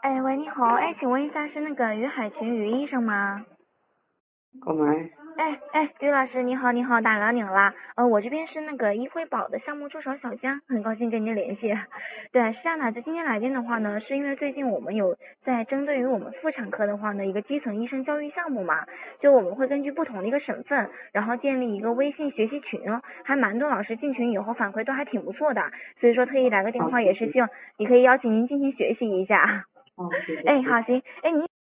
哎，喂，你好，哎，请问一下是那个于海群于医生吗？ 购买。 于老师你好，你好，打扰您啦。我这边是那个医惠保的项目助手小江，很高兴跟您联系。对，是这样的，就今天来电的话呢，是因为最近我们有在针对于我们妇产科的话呢，一个基层医生教育项目嘛，就我们会根据不同的一个省份，然后建立一个微信学习群，还蛮多老师进群以后反馈都还挺不错的，所以说特意来个电好， 话， 谢谢。 也是希望也可以邀请您进行学习一下。 好，谢谢， 哎， 谢谢。 好，行，哎，您